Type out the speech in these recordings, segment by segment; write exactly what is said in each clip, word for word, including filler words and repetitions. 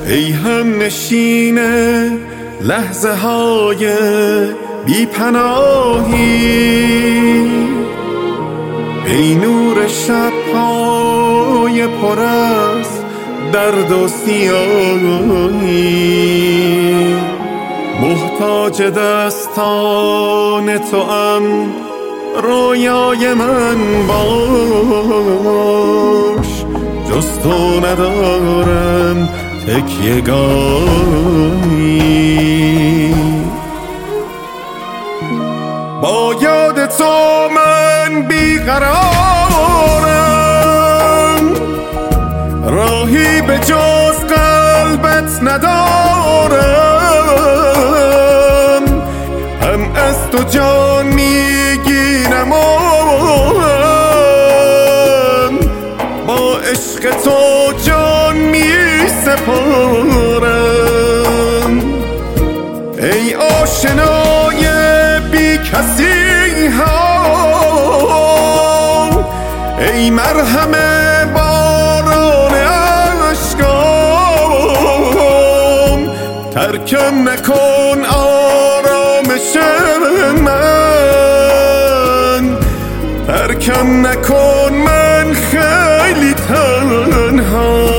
ای هم نشین لحظه های بی پناهی، ای نور شب‌های پر از درد و سیاهی، محتاج دستان توام رویای من باش، جز تو ندارم تکیه‌گاهی. با یاد تو من بیقرارم، راهی به جز قلبت ندارم، هم از تو جان میگیرم و هم با عشق تو جان میسپارم. ای آشنای بی کسی ها، ای مرهم باران اشکام، ترکم نکن آرامش من، ترکم نکن من خیلی تنها.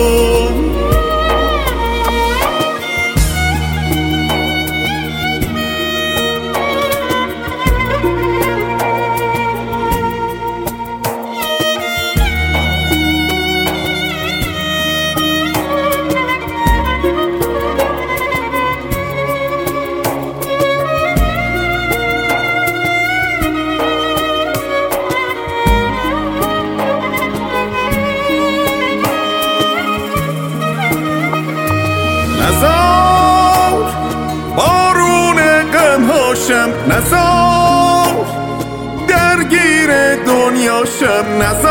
نزار بارون غمهاشم، نزار درگیر دنیاشم،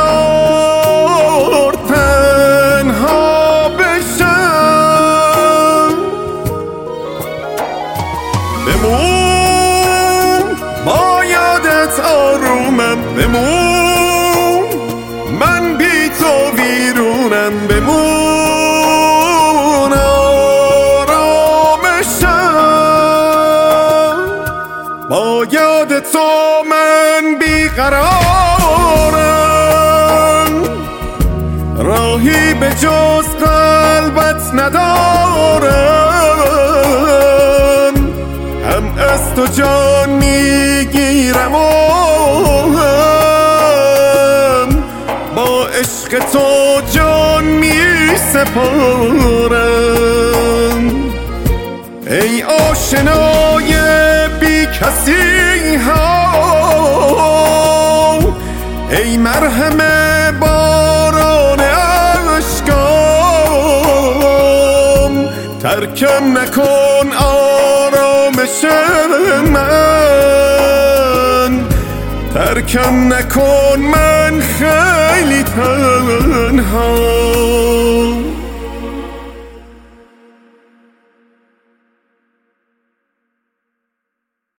نزار تنها بشم. بمون با یادت آرومم، بمون من بی تو ویرونم، بمون با یاد تو من بیقرارم، راهی به جز قلبت ندارم، هم از تو جان میگیرم و هم با عشق تو جان میسپارم. ای آشنای بی کسی ها، ای مرهم باران اشکام، ترکم نکن آرامش من، ترکم نکن من خیلی تنها.